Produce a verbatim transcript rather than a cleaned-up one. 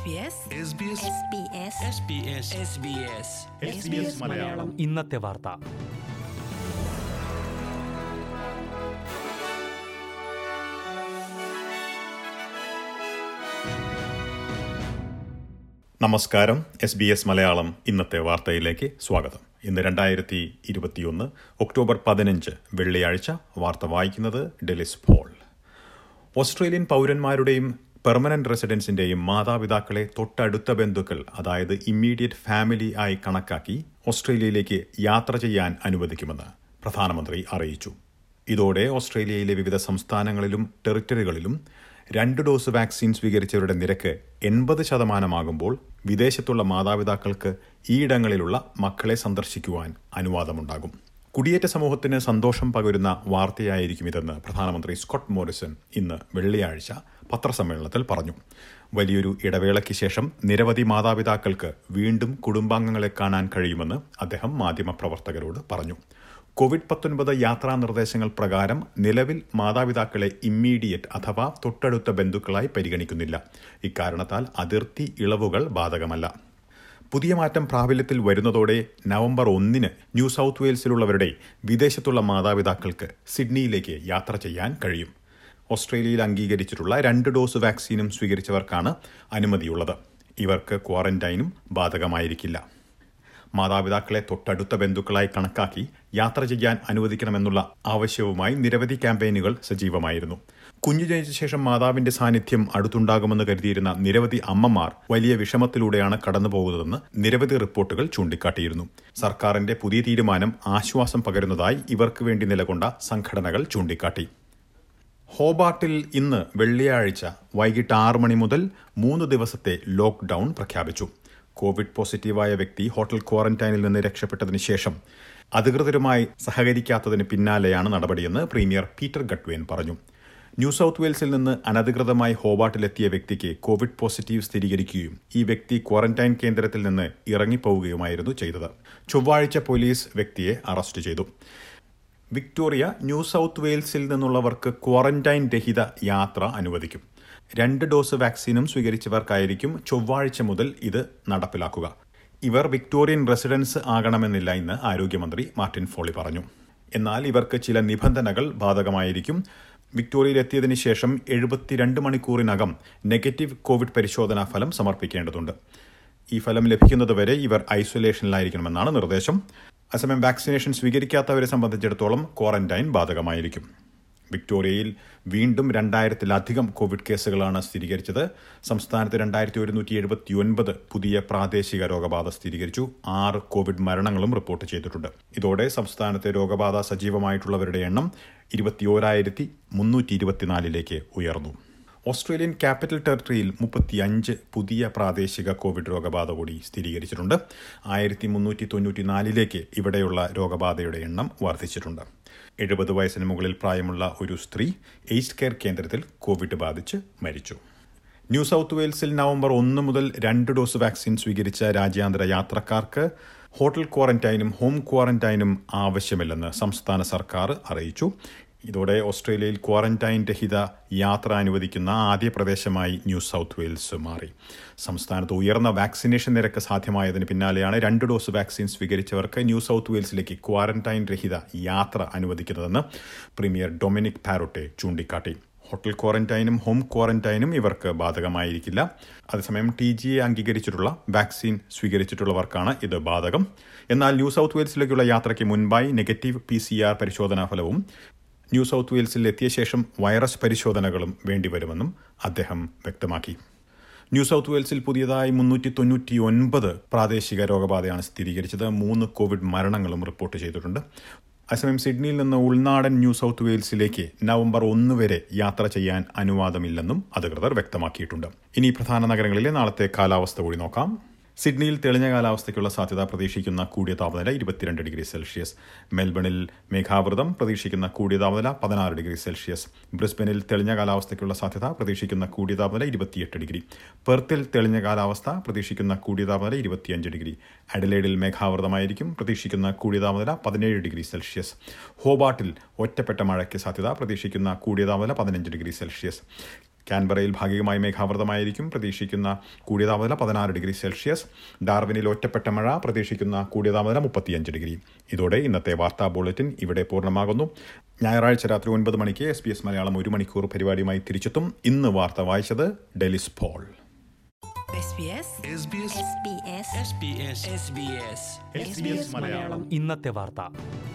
മലയാളം ഇന്നത്തെ വാർത്ത. നമസ്കാരം. എസ് ബി എസ് മലയാളം ഇന്നത്തെ വാർത്തയിലേക്ക് സ്വാഗതം. ഇന്ന് രണ്ടായിരത്തി ഇരുപത്തിയൊന്ന് ഒക്ടോബർ പതിനഞ്ച് വെള്ളിയാഴ്ച. വാർത്ത വായിക്കുന്നത് ഡെലിസ് പോൾ. ഓസ്ട്രേലിയൻ പൗരന്മാരുടെയും പെർമനന്റ് റെസിഡൻസിന്റെയും മാതാപിതാക്കളെ തൊട്ടടുത്ത ബന്ധുക്കൾ, അതായത് ഇമ്മീഡിയറ്റ് ഫാമിലി ആയി കണക്കാക്കി ഓസ്ട്രേലിയയിലേക്ക് യാത്ര ചെയ്യാൻ അനുവദിക്കുമെന്ന് പ്രധാനമന്ത്രി അറിയിച്ചു. ഇതോടെ ഓസ്ട്രേലിയയിലെ വിവിധ സംസ്ഥാനങ്ങളിലും ടെറിട്ടറികളിലും രണ്ട് ഡോസ് വാക്സിൻ സ്വീകരിച്ചവരുടെ നിരക്ക് എൺപത് ശതമാനമാകുമ്പോൾ വിദേശത്തുള്ള മാതാപിതാക്കൾക്ക് ഈയിടങ്ങളിലുള്ള മക്കളെ സന്ദർശിക്കുവാൻ അനുവാദമുണ്ടാകും. കുടിയേറ്റ സമൂഹത്തിന് സന്തോഷം പകരുന്ന വാർത്തയായിരിക്കും ഇതെന്ന് പ്രധാനമന്ത്രി സ്കോട്ട് മോറിസൺ ഇന്ന് വെള്ളിയാഴ്ച പത്രസമ്മേളനത്തിൽ പറഞ്ഞു. വലിയൊരു ഇടവേളയ്ക്ക് ശേഷം നിരവധി മാതാപിതാക്കൾക്ക് വീണ്ടും കുടുംബാംഗങ്ങളെ കാണാൻ കഴിയുമെന്ന് അദ്ദേഹം മാധ്യമപ്രവർത്തകരോട് പറഞ്ഞു. കോവിഡ് പത്തൊൻപത് യാത്രാ നിർദ്ദേശങ്ങൾ പ്രകാരം നിലവിൽ മാതാപിതാക്കളെ ഇമ്മീഡിയറ്റ് അഥവാ തൊട്ടടുത്ത ബന്ധുക്കളായി പരിഗണിക്കുന്നില്ല. ഇക്കാരണത്താൽ അതിർത്തി ഇളവുകൾ ബാധകമല്ല. പുതിയ മാറ്റം പ്രാബല്യത്തിൽ വരുന്നതോടെ നവംബർ ഒന്നിന് ന്യൂ സൗത്ത് വെയിൽസിലുള്ളവരുടെ വിദേശത്തുള്ള മാതാപിതാക്കൾക്ക് സിഡ്നിയിലേക്ക് യാത്ര ചെയ്യാൻ കഴിയും. ഓസ്ട്രേലിയയിൽ അംഗീകരിച്ചിട്ടുള്ള രണ്ട് ഡോസ് വാക്സിനും സ്വീകരിച്ചവർക്കാണ് അനുമതിയുള്ളത്. ഇവർക്ക് ക്വാറന്റൈനും ബാധകമായിരിക്കില്ല. മാതാപിതാക്കളെ തൊട്ടടുത്ത ബന്ധുക്കളായി കണക്കാക്കി യാത്ര ചെയ്യാൻ അനുവദിക്കണമെന്നുള്ള ആവശ്യവുമായി നിരവധി ക്യാമ്പയിനുകൾ സജീവമായിരുന്നു. കുഞ്ഞു ജനിച്ച ശേഷം മാതാവിന്റെ സാന്നിധ്യം അടുത്തുണ്ടാകുമെന്ന് കരുതിയിരുന്ന നിരവധി അമ്മമാർ വലിയ വിഷമത്തിലൂടെയാണ് കടന്നുപോകുന്നതെന്ന് നിരവധി റിപ്പോർട്ടുകൾ ചൂണ്ടിക്കാട്ടിയിരുന്നു. സർക്കാരിന്റെ പുതിയ തീരുമാനം ആശ്വാസം പകരുന്നതായി ഇവർക്ക് വേണ്ടി നിലകൊണ്ട സംഘടനകൾ ചൂണ്ടിക്കാട്ടി. ഹോബാർട്ടിൽ ഇന്ന് വെള്ളിയാഴ്ച വൈകിട്ട് ആറ് മണി മുതൽ മൂന്ന് ദിവസത്തെ ലോക്ക്ഡൌൺ പ്രഖ്യാപിച്ചു. കോവിഡ് പോസിറ്റീവായ വ്യക്തി ഹോട്ടൽ ക്വാറന്റൈനിൽ നിന്ന് രക്ഷപ്പെട്ടതിന് ശേഷം അധികൃതരുമായി സഹകരിക്കാത്തതിന് പിന്നാലെയാണ് നടപടിയെന്ന് പ്രീമിയർ പീറ്റർ ഗട്ട്വേൻ പറഞ്ഞു. ന്യൂ സൗത്ത് വെയിൽസിൽ നിന്ന് അനധികൃതമായി ഹോബാർട്ടിലെത്തിയ വ്യക്തിക്ക് കോവിഡ് പോസിറ്റീവ് സ്ഥിരീകരിക്കുകയും ഈ വ്യക്തി ക്വാറന്റൈൻ കേന്ദ്രത്തിൽ നിന്ന് ഇറങ്ങിപ്പോവുകയുമായിരുന്നു ചെയ്തത്. ചൊവ്വാഴ്ച പോലീസ് വ്യക്തിയെ അറസ്റ്റ് ചെയ്തു. വിക്ടോറിയ ന്യൂ സൗത്ത് വെയിൽസിൽ നിന്നുള്ളവർക്ക് ക്വാറന്റൈൻ രഹിത യാത്ര അനുവദിക്കും. രണ്ട് ഡോസ് വാക്സിനും സ്വീകരിച്ചവർക്കായിരിക്കും ചൊവ്വാഴ്ച മുതൽ ഇത് നടപ്പിലാക്കുക. ഇവർ വിക്ടോറിയൻ റെസിഡൻസ് ആകണമെന്നില്ല എന്ന് ആരോഗ്യമന്ത്രി മാർട്ടിൻ ഫോളി പറഞ്ഞു. എന്നാൽ ഇവർക്ക് ചില നിബന്ധനകൾ ബാധകമായിരിക്കും. വിക്ടോറിയയിലെത്തിയതിനു ശേഷം എഴുപത്തിരണ്ട് മണിക്കൂറിനകം നെഗറ്റീവ് കോവിഡ് പരിശോധനാ ഫലം സമർപ്പിക്കേണ്ടതുണ്ട്. ഈ ഫലം ലഭിക്കുന്നതുവരെ ഇവർ ഐസൊലേഷനിലായിരിക്കണമെന്നാണ് നിർദ്ദേശം. അതേസമയം വാക്സിനേഷൻ സ്വീകരിക്കാത്തവരെ സംബന്ധിച്ചിടത്തോളം ക്വാറന്റൈൻ ബാധകമായിരിക്കും. വിക്ടോറിയയിൽ വീണ്ടും രണ്ടായിരത്തിലധികം കോവിഡ് കേസുകളാണ് സ്ഥിരീകരിച്ചത്. സംസ്ഥാനത്ത് രണ്ടായിരത്തി ഒരുന്നൂറ്റി എഴുപത്തി ഒൻപത് പുതിയ പ്രാദേശിക രോഗബാധ സ്ഥിരീകരിച്ചു. ആറ് കോവിഡ് മരണങ്ങളും റിപ്പോർട്ട് ചെയ്തിട്ടുണ്ട്. ഇതോടെ സംസ്ഥാനത്തെ രോഗബാധ സജീവമായിട്ടുള്ളവരുടെ എണ്ണം ഇരുപത്തിയോരായിരത്തി മുന്നൂറ്റി ഇരുപത്തിനാലിലേക്ക് ഉയർന്നു. ഓസ്ട്രേലിയൻ ക്യാപിറ്റൽ ടെറിട്ടറിയിൽ മുപ്പത്തിയഞ്ച് പുതിയ പ്രാദേശിക കോവിഡ് രോഗബാധ കൂടി സ്ഥിരീകരിച്ചിട്ടുണ്ട്. ആയിരത്തി മുന്നൂറ്റി തൊണ്ണൂറ്റിനാലിലേക്ക് ഇവിടെയുള്ള രോഗബാധയുടെ എണ്ണം വർദ്ധിച്ചിട്ടുണ്ട്. എഴുപത് വയസ്സിന് മുകളിൽ പ്രായമുള്ള ഒരു സ്ത്രീ ഏജ്ഡ് കെയർ കേന്ദ്രത്തിൽ കോവിഡ് ബാധിച്ച് മരിച്ചു. ന്യൂ സൗത്ത് വെയിൽസിൽ നവംബർ ഒന്ന് മുതൽ രണ്ട് ഡോസ് വാക്സിൻ സ്വീകരിച്ച രാജ്യാന്തര യാത്രക്കാർക്ക് ഹോട്ടൽ ക്വാറന്റൈനും ഹോം ക്വാറന്റൈനും ആവശ്യമില്ലെന്ന് സംസ്ഥാന സർക്കാർ അറിയിച്ചു. ഇതോടെ ഓസ്ട്രേലിയയിൽ ക്വാറന്റൈൻ രഹിത യാത്ര അനുവദിക്കുന്ന ആദ്യ പ്രദേശമായി ന്യൂ സൗത്ത് വെയിൽസ് മാറി. സംസ്ഥാനത്ത് ഉയർന്ന വാക്സിനേഷൻ നിരക്ക് സാധ്യമായതിന് പിന്നാലെയാണ് രണ്ട് ഡോസ് വാക്സിൻ സ്വീകരിച്ചവർക്ക് ന്യൂ സൗത്ത് വെയിൽസിലേക്ക് ക്വാറന്റൈൻ രഹിത യാത്ര അനുവദിക്കുന്നതെന്ന് പ്രീമിയർ ഡൊമിനിക് പാരോട്ടെ ചൂണ്ടിക്കാട്ടി. ഹോട്ടൽ ക്വാറന്റൈനും ഹോം ക്വാറന്റൈനും ഇവർക്ക് ബാധകമായിരിക്കില്ല. അതേസമയം ടി ജി എ അംഗീകരിച്ചിട്ടുള്ള വാക്സിൻ സ്വീകരിച്ചിട്ടുള്ളവർക്കാണ് ഇത് ബാധകം. എന്നാൽ ന്യൂ സൗത്ത് വെയിൽസിലേക്കുള്ള യാത്രയ്ക്ക് മുൻപായി നെഗറ്റീവ് പി സി ആർ പരിശോധനാ ഫലവും ന്യൂ സൗത്ത് വെയിൽസിൽ എത്തിയ ശേഷം വൈറസ് പരിശോധനകളും വേണ്ടിവരുമെന്നും അദ്ദേഹം വ്യക്തമാക്കി. ന്യൂ സൗത്ത് വെയിൽസിൽ പുതിയതായി മുന്നൂറ്റി തൊണ്ണൂറ്റി ഒൻപത് പ്രാദേശിക രോഗബാധയാണ് സ്ഥിരീകരിച്ചത്. മൂന്ന് കോവിഡ് മരണങ്ങളും റിപ്പോർട്ട് ചെയ്തിട്ടുണ്ട്. അതേസമയം സിഡ്നിയിൽ നിന്ന് ഉൾനാടൻ ന്യൂ സൗത്ത് വെയിൽസിലേക്ക് നവംബർ ഒന്ന് വരെ യാത്ര ചെയ്യാൻ അനുവാദമില്ലെന്നും അധികൃതർ വ്യക്തമാക്കിയിട്ടുണ്ട്. ഇനി പ്രധാന നഗരങ്ങളിലെ നാളത്തെ കാലാവസ്ഥ കൂടി നോക്കാം. സിഡ്നിയിൽ തെളിഞ്ഞ കാലാവസ്ഥയ്ക്കുള്ള സാധ്യത പ്രതീക്ഷിക്കുന്ന കൂടിയ താപനില ഇരുപത്തിരണ്ട് ഡിഗ്രി സെൽഷ്യസ്. മെൽബണിൽ മേഘാവൃതം പ്രതീക്ഷിക്കുന്ന കൂടിയ താപനില പതിനാറ് ഡിഗ്രി സെൽഷ്യസ്. ബ്രിസ്ബനിൽ തെളിഞ്ഞ കാലാവസ്ഥയ്ക്കുള്ള സാധ്യത പ്രതീക്ഷിക്കുന്ന കൂടിയ താപനില ഇരുപത്തിയെട്ട് ഡിഗ്രി. പെർത്തിൽ തെളിഞ്ഞ കാലാവസ്ഥ പ്രതീക്ഷിക്കുന്ന കൂടിയ താപനില ഇരുപത്തിയഞ്ച് ഡിഗ്രി. അഡലേഡിൽ മേഘാവൃതമായിരിക്കും, പ്രതീക്ഷിക്കുന്ന കൂടിയ താപനില പതിനേഴ് ഡിഗ്രി സെൽഷ്യസ്. ഹോബാർട്ടിൽ ഒറ്റപ്പെട്ട മഴയ്ക്ക് സാധ്യത, പ്രതീക്ഷിക്കുന്ന കൂടിയ താപനില പതിനഞ്ച് ഡിഗ്രി സെൽഷ്യസ്. കാൻബറയിൽ ഭാഗികമായി മേഘാവൃതമായിരിക്കും. പ്രതീക്ഷിക്കുന്ന കൂടിയ താപനില പതിനാറ് ഡിഗ്രി സെൽഷ്യസ്. ഡാർവിനിൽ ഒറ്റപ്പെട്ട മഴ. പ്രതീക്ഷിക്കുന്ന കൂടിയ താപനില മുപ്പത്തിയഞ്ച് ഡിഗ്രി. ഇതോടെ ഇന്നത്തെ വാർത്താ ബുള്ളറ്റിൻ ഇവിടെ പൂർണ്ണമാകുന്നു. ഞായറാഴ്ച രാത്രി ഒൻപത് മണിക്ക് എസ് ബി എസ് മലയാളം ഒരു മണിക്കൂർ പരിപാടിയുമായി തിരിച്ചെത്തും. ഇന്ന് വാർത്ത വായിച്ചത് ഡെലിസ് പോൾ. ഇന്നത്തെ വാർത്ത.